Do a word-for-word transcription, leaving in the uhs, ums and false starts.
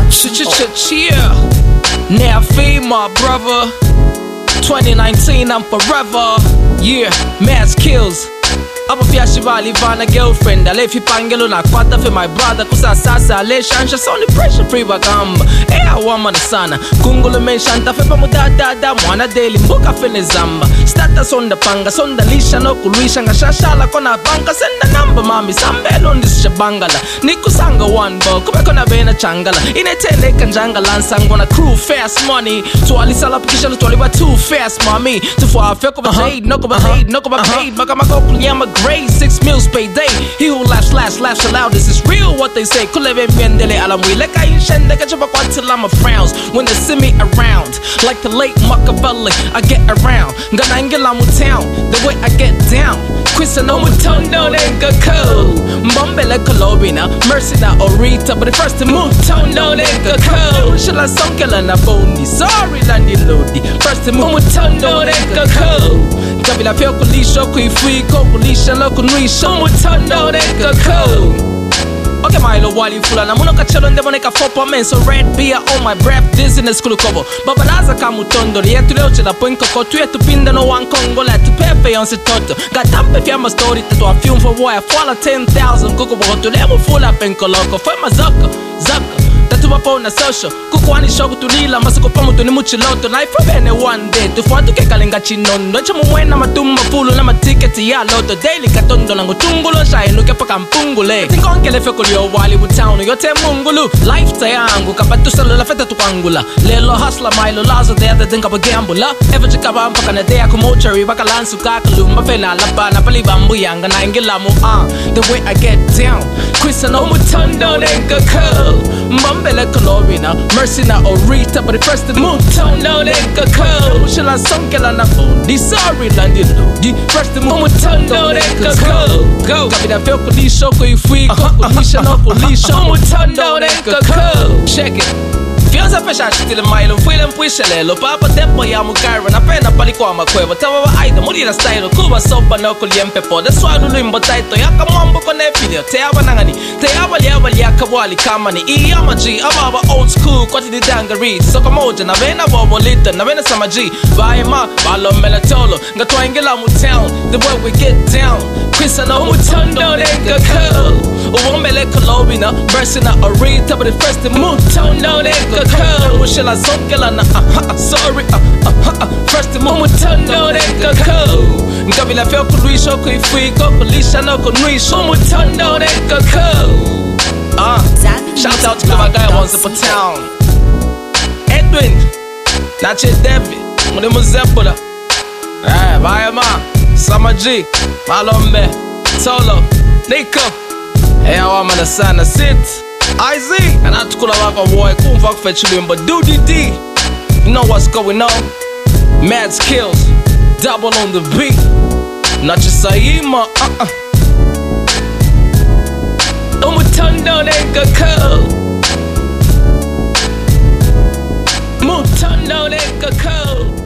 Ch-ch-ch-cheer. Now feed my brother. twenty nineteen, I'm forever. Yeah, mass kills. Aba fiashi vali vana girlfriend alefi pangelo na kwata for my brother kusa sasa ale shansha soni pressure free bagamba eh awama na sana kungolo men shanta fe pamuda da da mwana daily mbuka fene zamba status on the panga sonda lisha no kulisha ngashashala kona banka senda number mami sambelo ndisha bangala nikusanga one bo kube kona bena changala inetele kanjangala nsangwa na crew fast money so alisala pikisha to aliba too fast mommy to for feko ba paid no ko ba paid no ko ba paid makama ko kunyama grade six meals payday. He who laughs, laughs, laughs the loudest. It's real what they say. Kuleve miendele alamwi. Like I ain't shende kachapa kwa till I'm a frowns. When they see me around, like the late Machiavelli, I get around. Ngana ingela mu town, the way I get down. Quissa no mutondo nigga cool. Mbombele kolobina, mercy na orita, but the first to move tondo nigga cool. Shall I sonkela na boni? Sorry landi lodi. First to move mutondo nigga cool. Kabila feel kulisho kuifui ko kulisha loko nuisho mutondo nigga cool. Okay, my little wali fula na muno kachelo ndebo neka fopo men so red beer on my breath dizziness kulukobo baba naza kamutondo yetu leo chela poinko ko tu yetu pinda no one congo la tu pepe on se toto gatampe fiamma story to a film for boy I follow ten thousand kuko boto lemo fula penko loko foi mazaka zaka tatuba na social kuko ani shogu tulila masiko pamuto ni muchiloto life bene one day tu fuatu ke kalenga chinondo ncha muwena matumba fulu na matiketi ya loto daily katondo nango tungulo shainu ke paka mpungule tingonkele feko yo wali bu town yo te mungulu life tayangu kapatu salo la feta tukwangula lelo hustler milo lazo de other thing abagambula ever chikaba mpaka na day akumochari baka lansu kakalumba fena lapa na pali bambu yanga na ingila mu ah the way I get down Chris no mutondo nigga cool mbele kolobina mercy na orita but the first to move tondo nigga cool shall I sonkela na fundi sorry landi lodi first to move tondo nigga cool go kabida feel kulisho kuifui ko kulisha no kulisha mutondo nigga cool check it feels a fish still mile feel and push lelo papa tempo ya mukaira na pena palikuwa makweva tawa aida mulira style kuba sopa no kuliempe po that's why lulu imbo taito yakamwambo kone video te abanangani te abali abali yakabwali kama ni iyama g ababa old school kwati di dangari soka moja na vena bobo lita na vena samaji baima balo melatolo ngatwa ingela mu town the way we get down Quissa no mutondo nigga cool uwombele kolobina mercy na orita but the first to move tondo nigga cool shall I sonkela na uh, sorry uh, uh, uh, first to move mutondo nigga cool ngabila feel kulisho kuifui ko kulisha no kunuisho mutondo nigga cool ah shout out to my guy once upon town Edwin Nache David mune muzepula eh bye ma Sama G Malombe Solo Nico hey awama na sana sit I Z and atukula wako boy kumva kufechulimba do D D you know what's going on mad skills double on the beat Nachisaima uh uh umutondo nigga cool mutondo nigga cool